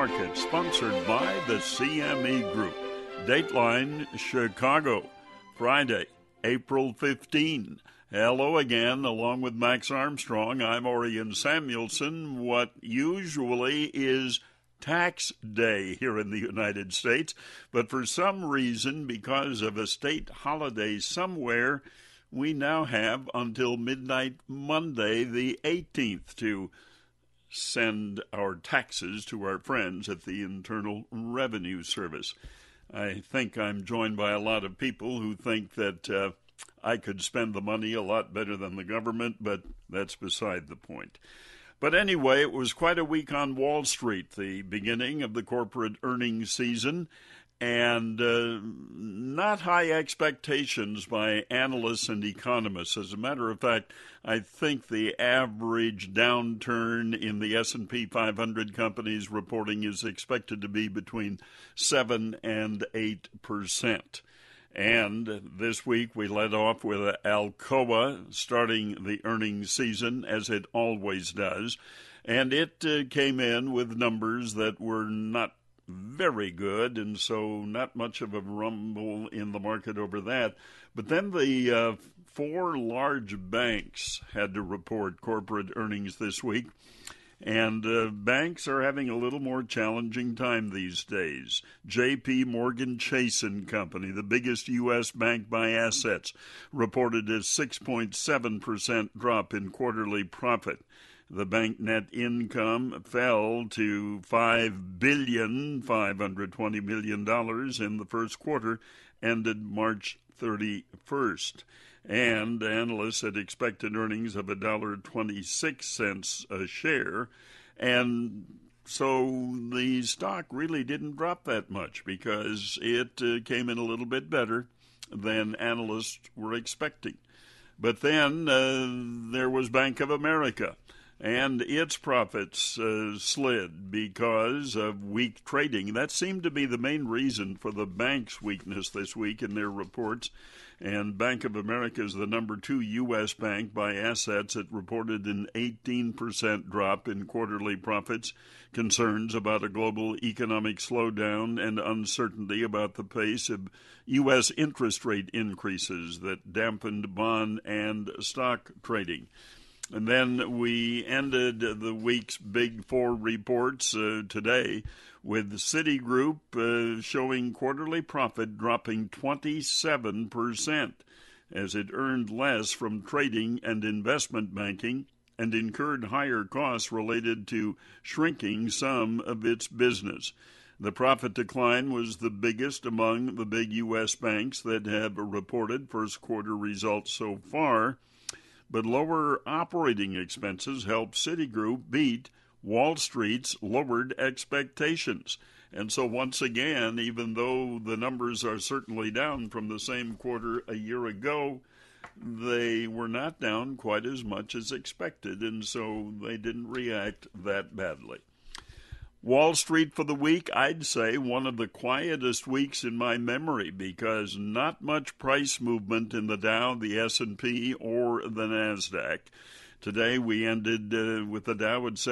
Market, sponsored by the CME Group. Dateline Chicago, Friday, April 15. Hello again, along with Max Armstrong. I'm Orion Samuelson. What usually is tax day here in the United States, but for some reason, because of a state holiday somewhere, we now have until midnight Monday the 18th to send our taxes to our friends at the Internal Revenue Service. I think I'm joined by a lot of people who think that I could spend the money a lot better than the government, but that's beside the point. But anyway, it was quite a week on Wall Street, the beginning of the corporate earnings season, and not high expectations by analysts and economists. As a matter of fact, I think the average downturn in the S&P 500 companies reporting is expected to be between 7 and 8%. And this week we led off with Alcoa starting the earnings season, as it always does. And it came in with numbers that were not very good, and so not much of a rumble in the market over that. But then the four large banks had to report corporate earnings this week. And banks are having a little more challenging time these days. J.P. Morgan Chase & Company, the biggest U.S. bank by assets, reported a 6.7% drop in quarterly profit. The bank net income fell to $5.520 billion in the first quarter, ended March 31st. And analysts had expected earnings of $1.26 a share. And so the stock really didn't drop that much because it came in a little bit better than analysts were expecting. But then there was Bank of America, and its profits slid because of weak trading. That seemed to be the main reason for the bank's weakness this week in their reports. And Bank of America is the number 2 U.S. bank by assets. It reported an 18% drop in quarterly profits, concerns about a global economic slowdown, and uncertainty about the pace of U.S. interest rate increases that dampened bond and stock trading. And then we ended the week's Big Four reports today with Citigroup showing quarterly profit dropping 27% as it earned less from trading and investment banking and incurred higher costs related to shrinking some of its business. The profit decline was the biggest among the big U.S. banks that have reported first quarter results so far. But lower operating expenses helped Citigroup beat Wall Street's lowered expectations. And so once again, even though the numbers are certainly down from the same quarter a year ago, they were not down quite as much as expected, and so they didn't react that badly. Wall Street for the week, I'd say one of the quietest weeks in my memory because not much price movement in the Dow, the S&P, or the NASDAQ. Today we ended with the Dow at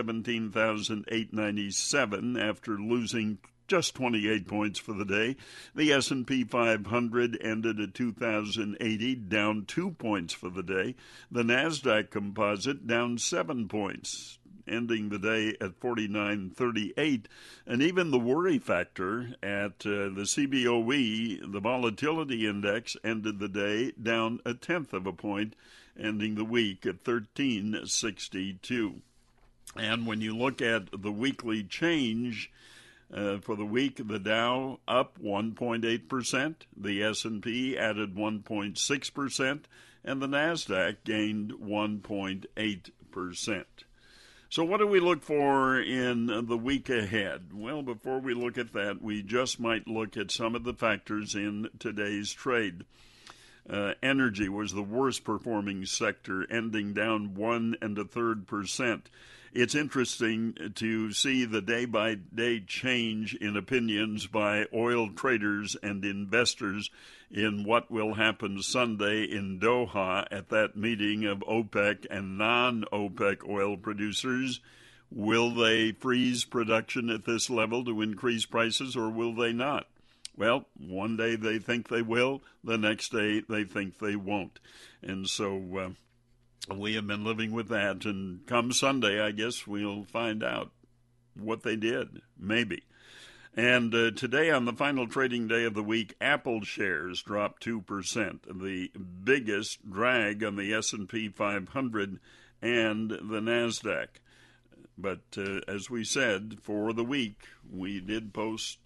17,897 after losing just 28 points for the day. The S&P 500 ended at 2,080, down 2 points for the day. The NASDAQ composite down 7 points, ending the day at 49.38, and even the worry factor at the CBOE, the volatility index, ended the day down 0.1 of a point, ending the week at 1362. And when you look at the weekly change for the week, the Dow up 1.8%, the S&P added 1.6%, and the NASDAQ gained 1.8%. So what do we look for in the week ahead? Well, before we look at that, we just might look at some of the factors in today's trade. Energy was the worst performing sector, ending down 1 1/3%. It's interesting to see the day-by-day change in opinions by oil traders and investors in what will happen Sunday in Doha at that meeting of OPEC and non-OPEC oil producers, Will they freeze production at this level to increase prices, or will they not? Well, one day they think they will, the next day they think they won't. And so we have been living with that, and come Sunday, I guess we'll find out what they did, maybe. And today, on the final trading day of the week, Apple shares dropped 2%, the biggest drag on the S&P 500 and the NASDAQ. But as we said, for the week, we did post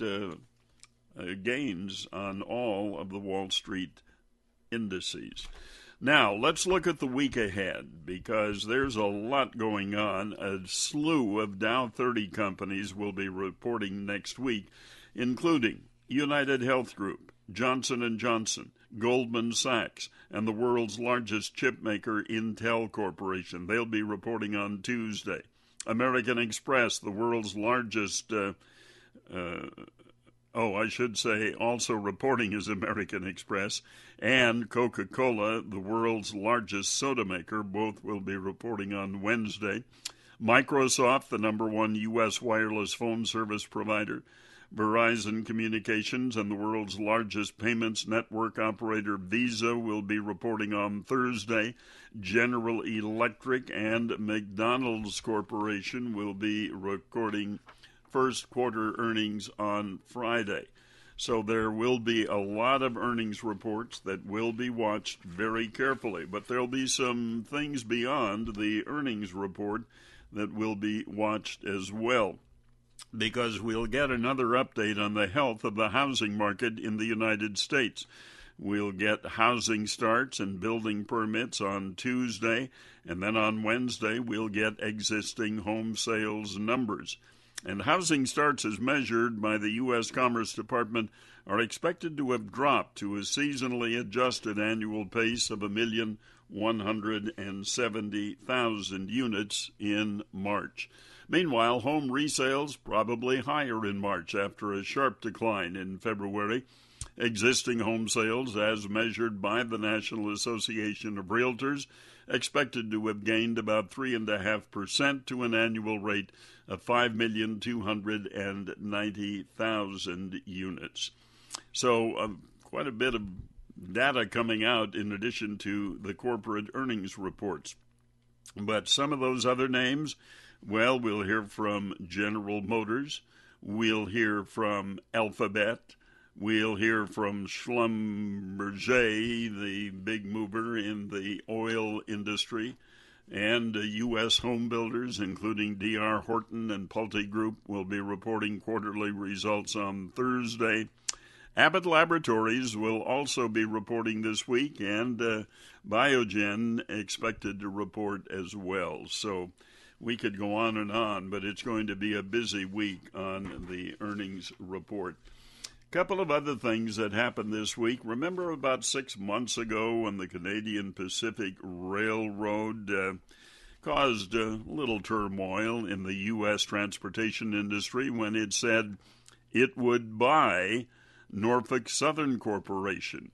gains on all of the Wall Street indices. Now, let's look at the week ahead, because there's a lot going on. A slew of Dow 30 companies will be reporting next week, including United Health Group, Johnson & Johnson, Goldman Sachs, and the world's largest chip maker, Intel Corporation. They'll be reporting on Tuesday. American Express, the world's largest also reporting is American Express, and Coca-Cola, the world's largest soda maker. Both will be reporting on Wednesday. Microsoft, the number one U.S. wireless phone service provider. Verizon Communications and the world's largest payments network operator, Visa, will be reporting on Thursday. General Electric and McDonald's Corporation will be recording first quarter earnings on Friday. So there will be a lot of earnings reports that will be watched very carefully. But there'll be some things beyond the earnings report that will be watched as well, because we'll get another update on the health of the housing market in the United States. We'll get housing starts and building permits on Tuesday, and then on Wednesday we'll get existing home sales numbers. And housing starts as measured by the U.S. Commerce Department are expected to have dropped to a seasonally adjusted annual pace of 1,170,000 units in March. Meanwhile, home resales probably higher in March after a sharp decline in February. Existing home sales, as measured by the National Association of Realtors, expected to have gained about 3.5% to an annual rate of 5,290,000 units. So quite a bit of data coming out in addition to the corporate earnings reports. But some of those other names, well, we'll hear from General Motors, we'll hear from Alphabet, we'll hear from Schlumberger, the big mover in the oil industry, and U.S. home builders, including D.R. Horton and Pulte Group, will be reporting quarterly results on Thursday. Abbott Laboratories will also be reporting this week, and Biogen expected to report as well. So we could go on, but it's going to be a busy week on the earnings report. A couple of other things that happened this week. Remember about 6 months ago when the Canadian Pacific Railroad caused a little turmoil in the U.S. transportation industry when it said it would buy Norfolk Southern Corporation.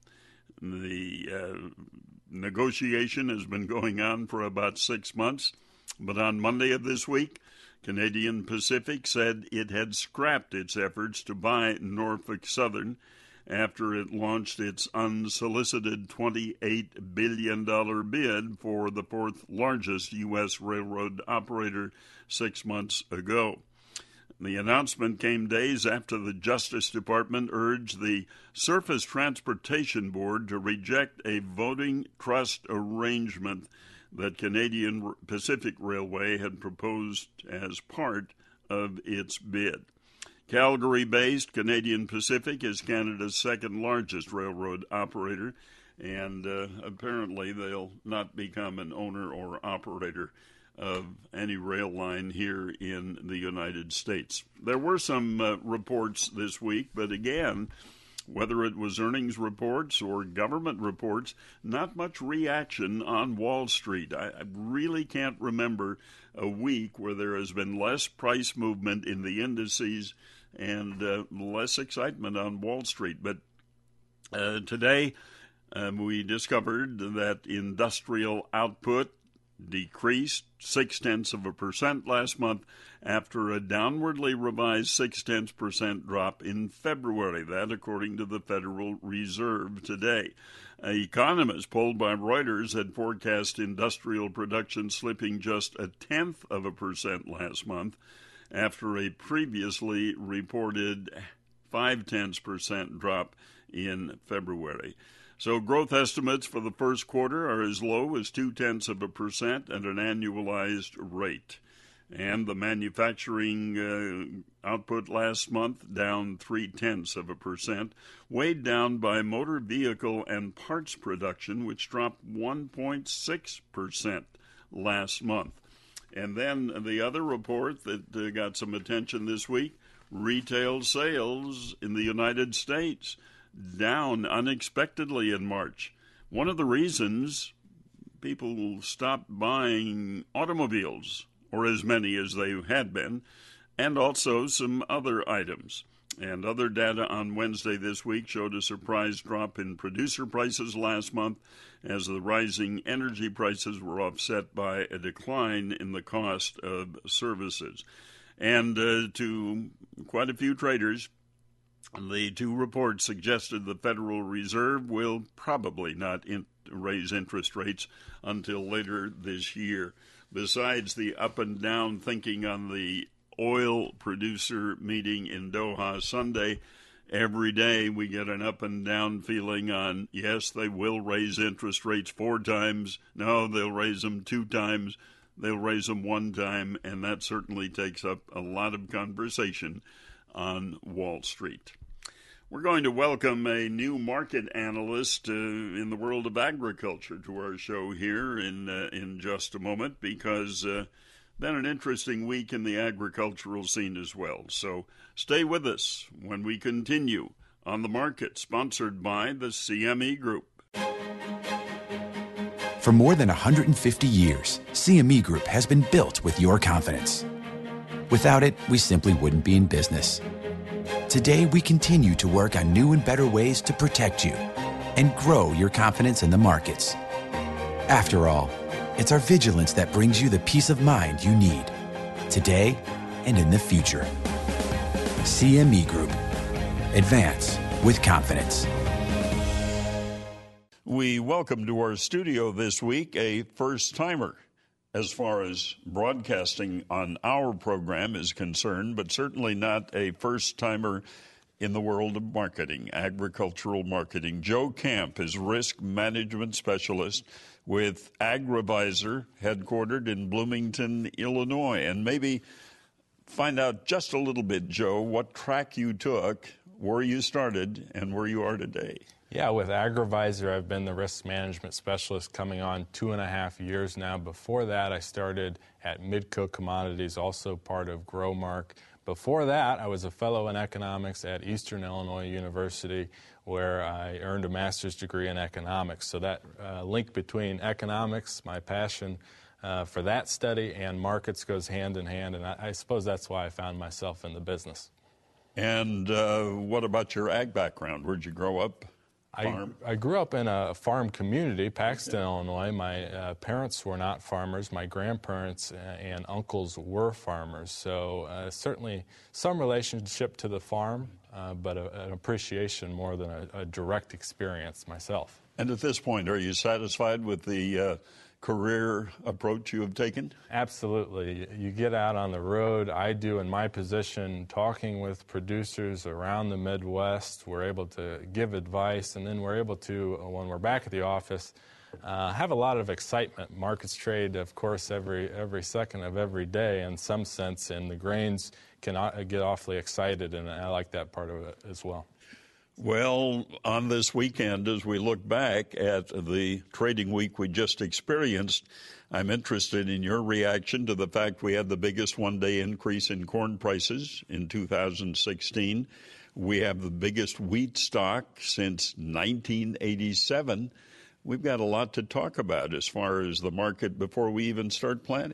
The negotiation has been going on for about 6 months, but on Monday of this week, Canadian Pacific said it had scrapped its efforts to buy Norfolk Southern after it launched its unsolicited $28 billion bid for the fourth largest U.S. railroad operator 6 months ago. The announcement came days after the Justice Department urged the Surface Transportation Board to reject a voting trust arrangement that Canadian Pacific Railway had proposed as part of its bid. Calgary-based Canadian Pacific is Canada's second largest railroad operator, and apparently they'll not become an owner or operator of any rail line here in the United States. There were some reports this week, but again, whether it was earnings reports or government reports, not much reaction on Wall Street. I really can't remember a week where there has been less price movement in the indices and less excitement on Wall Street. But today we discovered that industrial output decreased 0.6% last month after a downwardly revised 0.6% drop in February. That according to the Federal Reserve today. Economists polled by Reuters had forecast industrial production slipping just 0.1% last month after a previously reported 0.5% drop in February. So growth estimates for the first quarter are as low as 0.2% at an annualized rate. And the manufacturing output last month down 0.3%, weighed down by motor vehicle and parts production, which dropped 1.6% last month. And then the other report that got some attention this week, retail sales in the United States down unexpectedly in March. One of the reasons people stopped buying automobiles, or as many as they had been, and also some other items. And other data on Wednesday this week showed a surprise drop in producer prices last month as the rising energy prices were offset by a decline in the cost of services. And to quite a few traders, the two reports suggested the Federal Reserve will probably not raise interest rates until later this year. Besides the up and down thinking on the oil producer meeting in Doha Sunday, every day we get an up and down feeling on, yes, they will raise interest rates 4 times. No, they'll raise them 2 times. They'll raise them 1 time, and that certainly takes up a lot of conversation on Wall Street. We're going to welcome a new market analyst in the world of agriculture to our show here in just a moment, because been an interesting week in the agricultural scene as well. So stay with us when we continue on The Market, sponsored by the CME Group. For more than 150 years, CME Group has been built with your confidence. Without it, we simply wouldn't be in business. Today, we continue to work on new and better ways to protect you and grow your confidence in the markets. After all, it's our vigilance that brings you the peace of mind you need today and in the future. CME Group. Advance with confidence. We welcome to our studio this week a first-timer as far as broadcasting on our program is concerned, but certainly not a first-timer in the world of marketing, agricultural marketing. Joe Camp is risk management specialist with AgriVisor, headquartered in Bloomington, Illinois. And maybe find out just a little bit, Joe, what track you took, where you started, and where you are today. Yeah, with AgriVisor, I've been the risk management specialist coming on 2.5 years now. Before that, I started at Midco Commodities, also part of Growmark. Before that, I was a fellow in economics at Eastern Illinois University, where I earned a master's degree in economics. So that link between economics, my passion for that study, and markets goes hand in hand, and I suppose that's why I found myself in the business. And what about your ag background? Where'd you grow up? I grew up in a farm community, Paxton, Illinois. My parents were not farmers. My grandparents and uncles were farmers. So certainly some relationship to the farm, but an appreciation more than a direct experience myself. And at this point, are you satisfied with the career approach you have taken? Absolutely. You get out on the road. I do in my position, talking with producers around the Midwest. We're able to give advice, and then we're able to, when we're back at the office, have a lot of excitement. Markets trade, of course, every second of every day in some sense, and the grains can get awfully excited, and I like that part of it as well. Well, on this weekend, as we look back at the trading week we just experienced, I'm interested in your reaction to the fact we had the biggest one-day increase in corn prices in 2016. We have the biggest wheat stock since 1987. We've got a lot to talk about as far as the market before we even start planning.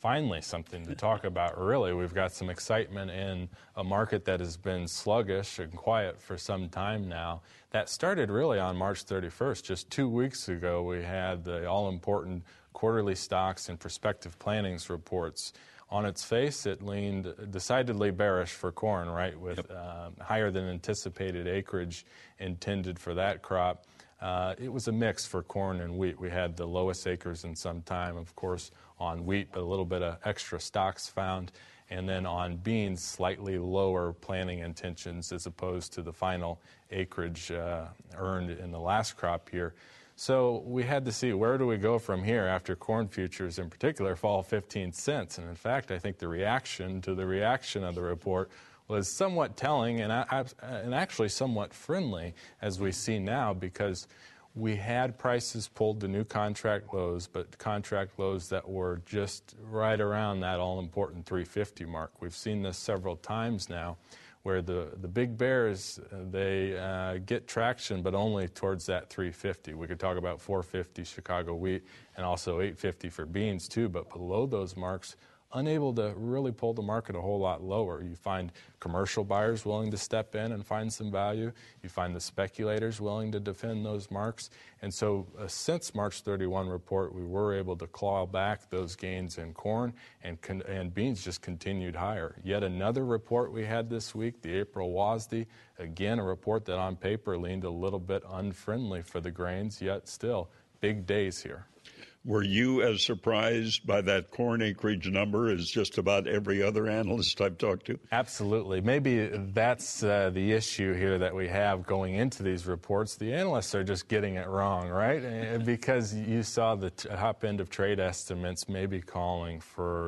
finally something to talk about, really. We've got some excitement in a market that has been sluggish and quiet for some time now. That started really on March 31st. Just 2 weeks ago, we had the all-important quarterly stocks and prospective plantings reports. On its face, it leaned decidedly bearish for corn, right, with higher than anticipated acreage intended for that crop. It was a mix for corn and wheat. We had the lowest acres in some time, of course, on wheat, but a little bit of extra stocks found. And then on beans, slightly lower planting intentions as opposed to the final acreage earned in the last crop year. So we had to see, where do we go from here after corn futures in particular fall 15 cents? And in fact, I think the reaction to the reaction of the report was somewhat telling and actually somewhat friendly, as we see now, because we had prices pulled to new contract lows, but contract lows that were just right around that all-important 350 mark. We've seen this several times now, where the big bears, they get traction, but only towards that 350. We could talk about 450 Chicago wheat and also 850 for beans too, but below those marks, unable to really pull the market a whole lot lower. You find commercial buyers willing to step in and find some value. You find the speculators willing to defend those marks. And so since March 31 report, we were able to claw back those gains in corn, and beans just continued higher. Yet another report we had this week, the April WASDE, again a report that on paper leaned a little bit unfriendly for the grains, yet still big days here. Were you as surprised by that corn acreage number as just about every other analyst I've talked to? Absolutely. Maybe that's the issue here that we have going into these reports. The analysts are just getting it wrong, right? Because you saw the top end of trade estimates maybe calling for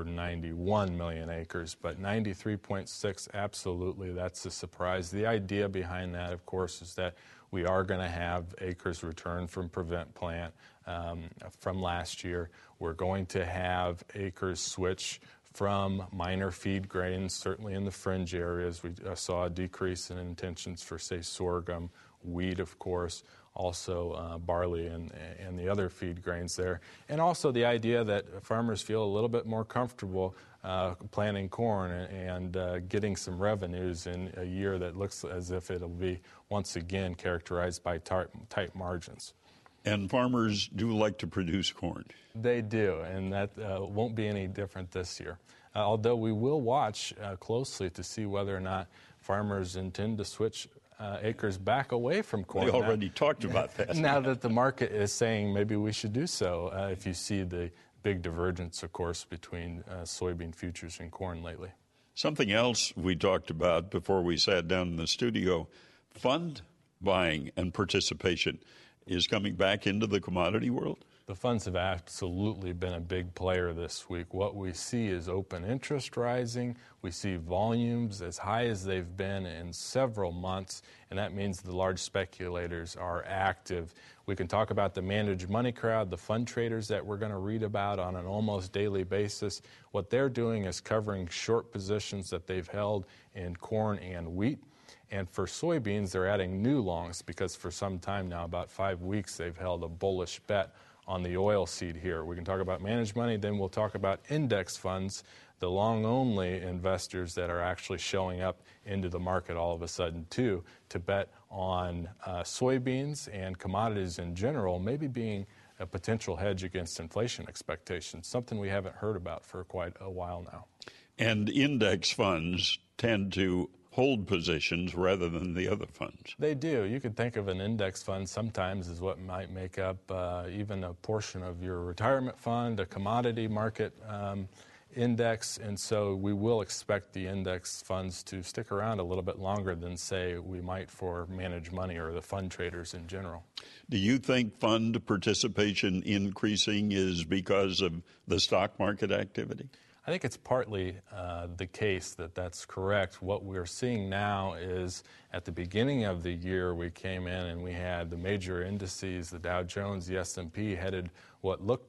91 million acres, but 93.6, absolutely, that's a surprise. The idea behind that, of course, is that we are going to have acres returned from prevent plant from last year. We're going to have acres switch from minor feed grains, certainly in the fringe areas. We saw a decrease in intentions for, say, sorghum, wheat, of course, also barley and the other feed grains there. And also the idea that farmers feel a little bit more comfortable planting corn and getting some revenues in a year that looks as if it'll be once again characterized by tight margins. And farmers do like to produce corn. They do, and that won't be any different this year. Although we will watch closely to see whether or not farmers intend to switch acres back away from corn. We already talked about that. Now that the market is saying maybe we should do so, if you see the big divergence, of course, between soybean futures and corn lately. Something else we talked about before we sat down in the studio, fund buying and participation is coming back into the commodity world? The funds have absolutely been a big player this week. What we see is open interest rising. We see volumes as high as they've been in several months, and that means the large speculators are active. We can talk about the managed money crowd, the fund traders that we're going to read about on an almost daily basis. What they're doing is covering short positions that they've held in corn and wheat. And for soybeans, they're adding new longs because for some time now, about 5 weeks, they've held a bullish bet on the oil seed here. We can talk about managed money, then we'll talk about index funds, the long-only investors that are actually showing up into the market all of a sudden, too, to bet on soybeans and commodities in general, maybe being a potential hedge against inflation expectations, something we haven't heard about for quite a while now. And index funds tend to hold positions rather than the other funds. They do. You could think of an index fund sometimes as what might make up even a portion of your retirement fund, a commodity market index, and so we will expect the index funds to stick around a little bit longer than, say, we might for managed money or the fund traders in general. Do you think fund participation increasing is because of the stock market activity? I think it's partly the case that that's correct. What we're seeing now is at the beginning of the year, we came in and we had the major indices, the Dow Jones, the S&P, headed what looked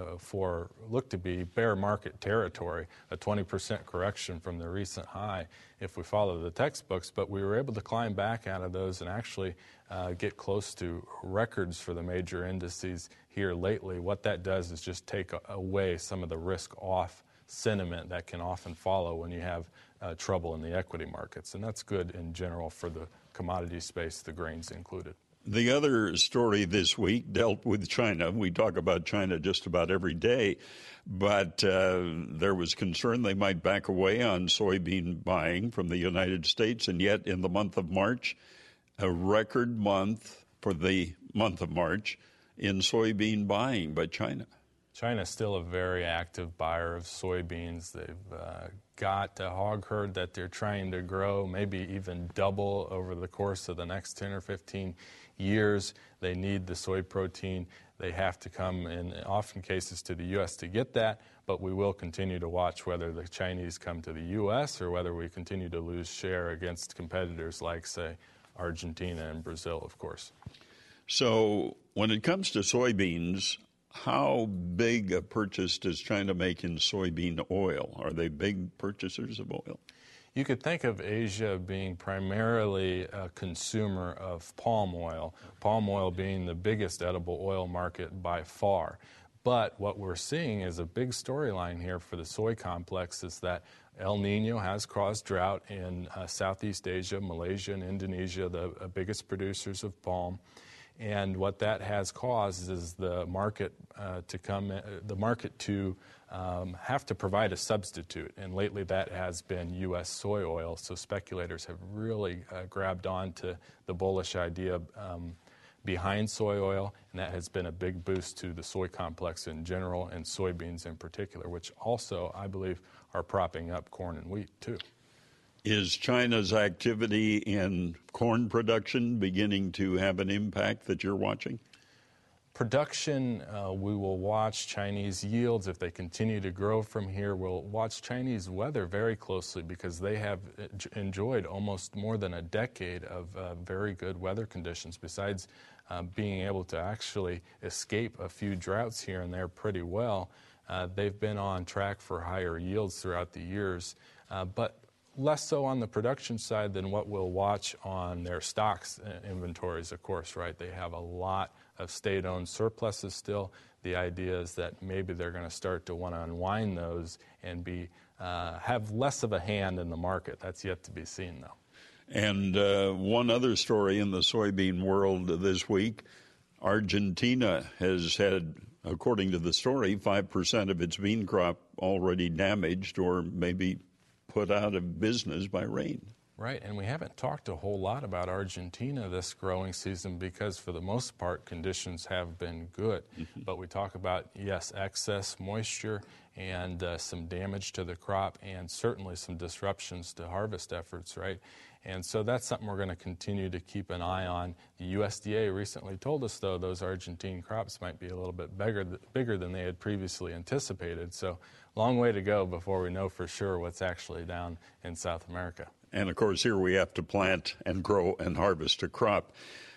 to be bear market territory, a 20% correction from the recent high if we follow the textbooks. But we were able to climb back out of those and actually get close to records for the major indices here lately. What that does is just take away some of the risk off sentiment that can often follow when you have trouble in the equity markets. And that's good in general for the commodity space, the grains included. The other story this week dealt with China. We talk about China just about every day, but there was concern they might back away on soybean buying from the United States, and yet in the month of March, a record month for the month of March in soybean buying by China. China is still a very active buyer of soybeans. They've got a hog herd that they're trying to grow, maybe even double over the course of the next 10 or 15 years. They need the soy protein. They have to come, in often cases, to the U.S. to get that, but we will continue to watch whether the Chinese come to the U.S. or whether we continue to lose share against competitors like, say, Argentina and Brazil, of course. So when it comes to soybeans, how big a purchase does China make in soybean oil? Are they big purchasers of oil? You could think of Asia being primarily a consumer of palm oil being the biggest edible oil market by far. But what we're seeing is a big storyline here for the soy complex is that El Nino has caused drought in Southeast Asia, Malaysia, and Indonesia, the biggest producers of palm. And what that has caused is the market to have to provide a substitute. And lately that has been U.S. soy oil. So speculators have really grabbed on to the bullish idea behind soy oil, and that has been a big boost to the soy complex in general and soybeans in particular, which also, I believe, are propping up corn and wheat too. Is China's activity in corn production beginning to have an impact that you're watching? Production, we will watch Chinese yields. If they continue to grow from here, we'll watch Chinese weather very closely because they have enjoyed almost more than a decade of very good weather conditions. Besides being able to actually escape a few droughts here and there pretty well, they've been on track for higher yields throughout the years, but less so on the production side than what we'll watch on their stocks inventories, of course, right? They have a lot of state-owned surpluses still. The idea is that maybe they're going to start to want to unwind those and have less of a hand in the market. That's yet to be seen, though. And one other story in the soybean world this week, Argentina has had, according to the story, 5% of its bean crop already damaged or maybe put out of business by rain. Right, and we haven't talked a whole lot about Argentina this growing season because for the most part conditions have been good. Mm-hmm. But we talk about, yes, excess moisture and some damage to the crop and certainly some disruptions to harvest efforts, right? And so that's something we're going to continue to keep an eye on. The USDA recently told us, though, those Argentine crops might be a little bit bigger than they had previously anticipated. So long way to go before we know for sure what's actually down in South America. And, of course, here we have to plant and grow and harvest a crop.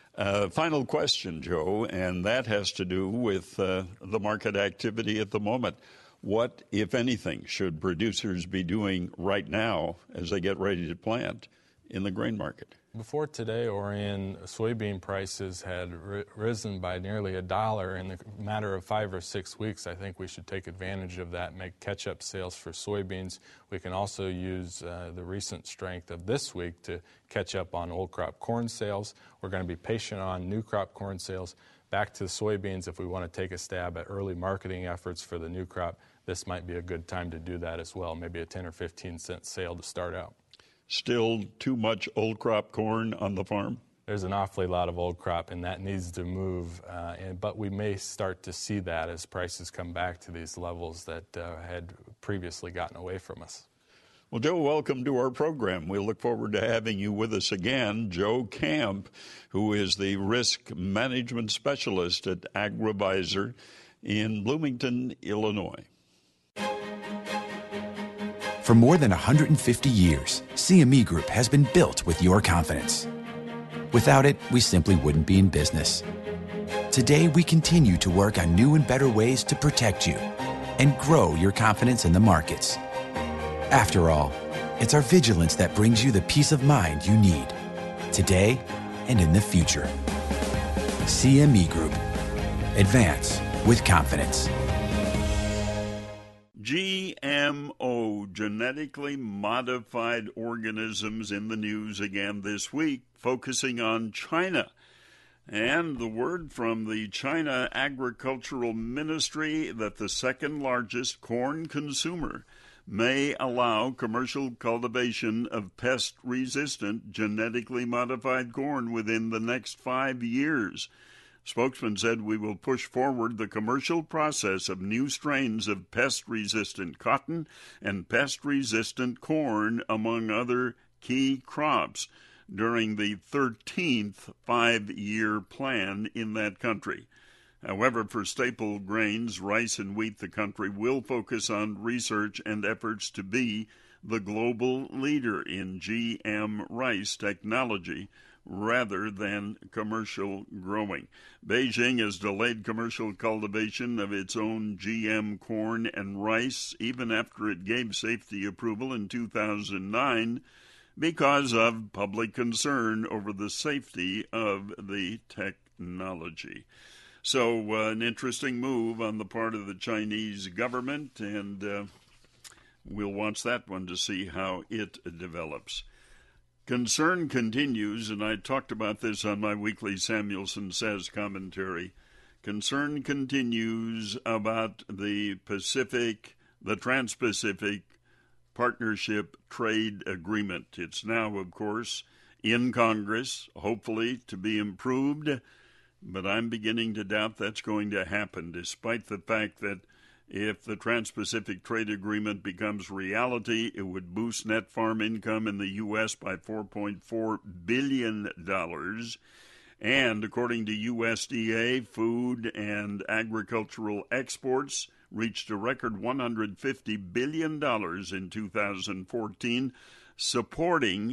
Final question, Joe, and that has to do with the market activity at the moment. What, if anything, should producers be doing right now as they get ready to plant in the grain market? Before today, Orion, soybean prices had risen by nearly $1 in the matter of 5 or 6 weeks. I think we should take advantage of that, make catch-up sales for soybeans. We can also use the recent strength of this week to catch up on old crop corn sales. We're going to be patient on new crop corn sales. Back to the soybeans, if we want to take a stab at early marketing efforts for the new crop, this might be a good time to do that as well, maybe a 10 or 15 cent sale to start out. Still too much old crop corn on the farm? There's an awfully lot of old crop, and that needs to move. But we may start to see that as prices come back to these levels that had previously gotten away from us. Well, Joe, welcome to our program. We look forward to having you with us again. Joe Camp, who is the risk management specialist at AgriVisor in Bloomington, Illinois. For more than 150 years, CME Group has been built with your confidence. Without it, we simply wouldn't be in business. Today, we continue to work on new and better ways to protect you and grow your confidence in the markets. After all, it's our vigilance that brings you the peace of mind you need, today and in the future. CME Group. Advance with confidence. GMO, genetically modified organisms, in the news again this week, focusing on China. And the word from the China Agricultural Ministry that the second largest corn consumer may allow commercial cultivation of pest-resistant, genetically modified corn within the next 5 years. Spokesman said, "We will push forward the commercial process of new strains of pest-resistant cotton and pest-resistant corn, among other key crops, during the 13th 5-year plan in that country." However, for staple grains, rice and wheat, the country will focus on research and efforts to be the global leader in GM rice technology rather than commercial growing. Beijing has delayed commercial cultivation of its own GM corn and rice even after it gave safety approval in 2009 because of public concern over the safety of the technology. So an interesting move on the part of the Chinese government, and we'll watch that one to see how it develops. Concern continues, and I talked about this on my weekly Samuelson Says commentary. Concern continues about the Trans-Pacific Partnership Trade Agreement. It's now, of course, in Congress, hopefully to be improved, but I'm beginning to doubt that's going to happen, despite the fact that if the Trans-Pacific Trade Agreement becomes reality, it would boost net farm income in the U.S. by $4.4 billion. And according to USDA, food and agricultural exports reached a record $150 billion in 2014, supporting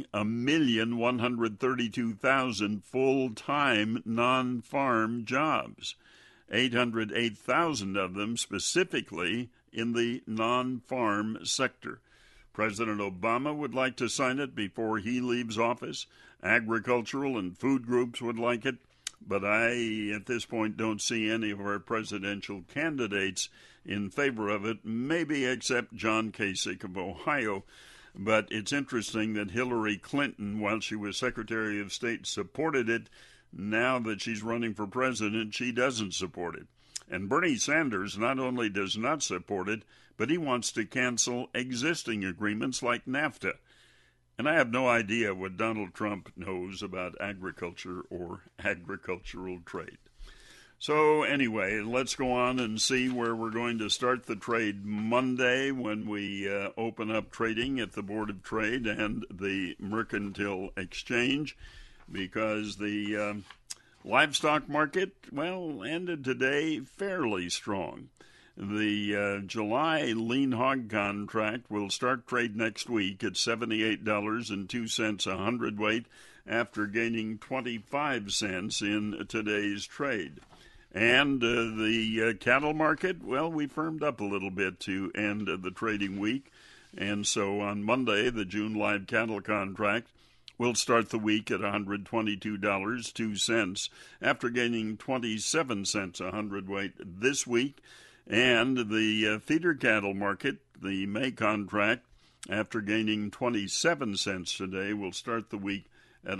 1,132,000 full-time non-farm jobs. 808,000 of them specifically in the non-farm sector. President Obama would like to sign it before he leaves office. Agricultural and food groups would like it, but I, at this point, don't see any of our presidential candidates in favor of it, maybe except John Kasich of Ohio. But it's interesting that Hillary Clinton, while she was Secretary of State, supported it. Now that she's running for president, she doesn't support it. And Bernie Sanders not only does not support it, but he wants to cancel existing agreements like NAFTA. And I have no idea what Donald Trump knows about agriculture or agricultural trade. So anyway, let's go on and see where we're going to start the trade Monday when we open up trading at the Board of Trade and the Mercantile Exchange, because the livestock market, well, ended today fairly strong. The July lean hog contract will start trade next week at $78.02 a hundredweight after gaining 25 cents in today's trade. And the cattle market, well, we firmed up a little bit to end the trading week. And so on Monday, the June live cattle contract will start the week at $122.02 after gaining 27 cents a hundredweight this week. And the feeder cattle market, the May contract, after gaining 27 cents today, will start the week at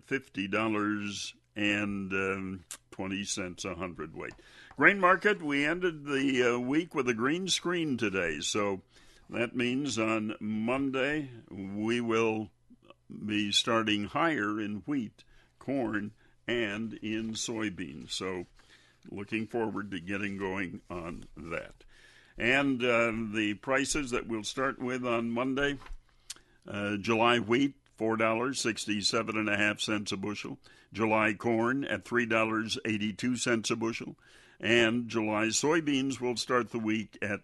$150.20 a hundredweight. Grain market, we ended the week with a green screen today, so that means on Monday we will be starting higher in wheat, corn, and in soybeans. So looking forward to getting going on that. And the prices that we'll start with on Monday, July wheat, $4.67.5 a bushel. July corn at $3.82 a bushel. And July soybeans will start the week at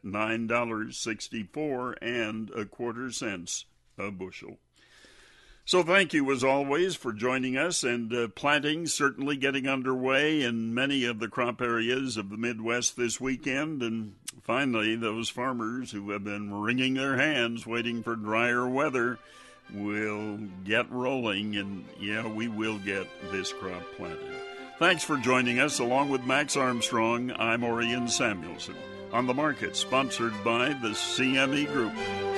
$9.64 a bushel. So thank you, as always, for joining us, and planting certainly getting underway in many of the crop areas of the Midwest this weekend. And finally, those farmers who have been wringing their hands waiting for drier weather will get rolling, and yeah, we will get this crop planted. Thanks for joining us. Along with Max Armstrong, I'm Orion Samuelson on the Market, sponsored by the CME Group.